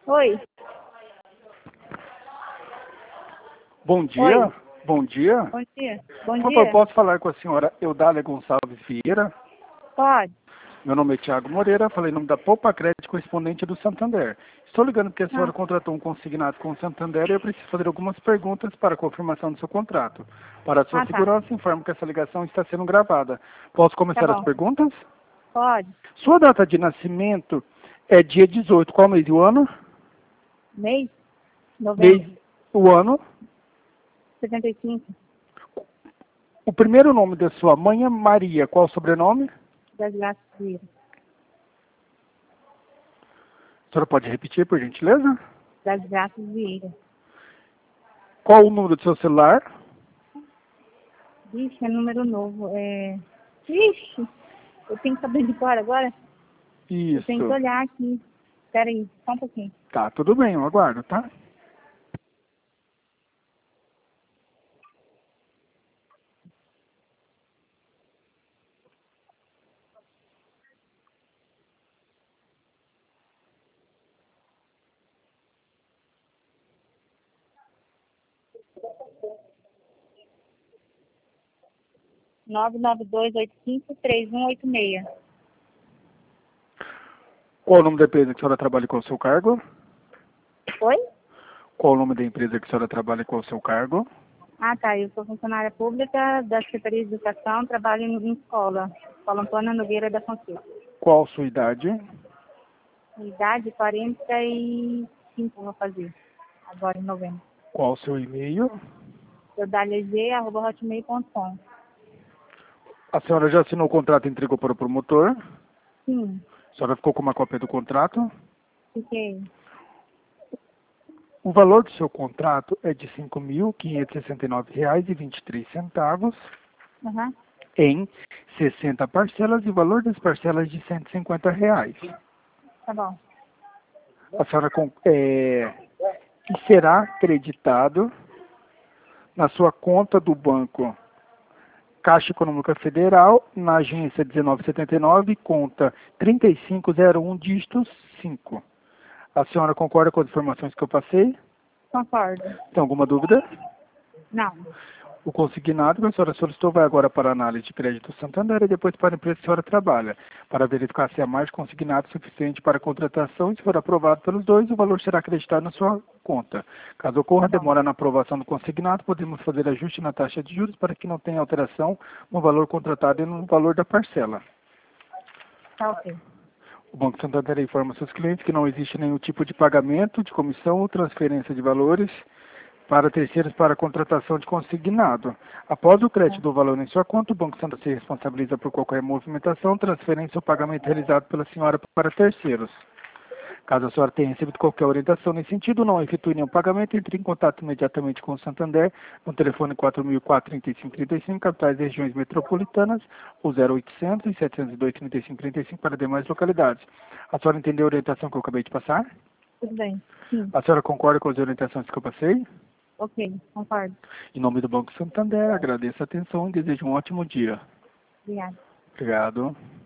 Oi. Bom dia. Oi. Bom dia. Bom dia. Bom Por favor, dia. posso falar com a senhora Eudália Gonçalves Vieira? Pode. Meu nome é Tiago Moreira, falei em nome da Poupa Crédito, correspondente do Santander. Estou ligando porque a senhora contratou um consignado com o Santander e eu preciso fazer algumas perguntas para a confirmação do seu contrato. Para a sua Tá. segurança, informo que essa ligação está sendo gravada. Posso Tá começar as bom. perguntas? Pode. Sua data de nascimento é dia 18. Qual mês e o ano? Mês? Mês, Novembro. o ano. 75. O primeiro nome da sua mãe é Maria. Qual o sobrenome? Das Graças Vieira. A senhora pode repetir, por gentileza? Das Graças Vieira. Qual o número do seu celular? Vixe, é número novo. Vixe, eu tenho que saber de cor agora? Eu tenho que Isso. olhar aqui. Espera aí, só um pouquinho. Tá, tudo bem, eu aguardo, tá? Nove 992853186. Qual o nome da empresa que a senhora trabalha com o seu cargo? Oi? Qual o nome da empresa que a senhora trabalha com o seu cargo? Ah, tá. Eu sou funcionária pública da Secretaria de Educação, trabalho em escola. Escola Antônia Nogueira da Fonseca. Qual a sua idade? Idade 45 vou fazer, agora em novembro. Qual o seu e-mail? eudaliag@hotmail.com. A senhora já assinou o contrato e entregou para o promotor? Sim, A senhora ficou com uma cópia do contrato? fiquei. O valor do seu contrato é de R$ 5.569,23 Aham, em 60 parcelas e o valor das parcelas de R$ 150. tá bom. A senhora e será acreditado na sua conta do banco Caixa Econômica Federal, na agência 1979, conta 3501, dígito 5. A senhora concorda com as informações que eu passei? Concordo. Tem alguma dúvida? Não, O consignado que a senhora solicitou vai agora para a análise de crédito Santander e depois para a empresa que a senhora trabalha, para verificar se há mais consignado suficiente para a contratação e se for aprovado pelos dois, o valor será acreditado na sua conta. Caso ocorra tá bom. demora na aprovação do consignado, podemos fazer ajuste na taxa de juros para que não tenha alteração no valor contratado e no valor da parcela. Tá ok. O Banco Santander informa seus clientes que não existe nenhum tipo de pagamento, de comissão ou transferência de valores para terceiros para a contratação de consignado. Após o crédito do valor em sua conta, o Banco Santander se responsabiliza por qualquer movimentação, transferência ou pagamento realizado pela senhora para terceiros. Caso a senhora tenha recebido qualquer orientação nesse sentido, não efetue nenhum pagamento, entre em contato imediatamente com o Santander no telefone 4004-3535, capitais e regiões metropolitanas, ou 0800 702 3535 para demais localidades. A senhora entendeu a orientação que eu acabei de passar? Tudo bem. Sim, A senhora concorda com as orientações que eu passei? ok, concordo. Em nome do Banco Santander, agradeço a atenção e desejo um ótimo dia. Obrigada. Obrigado.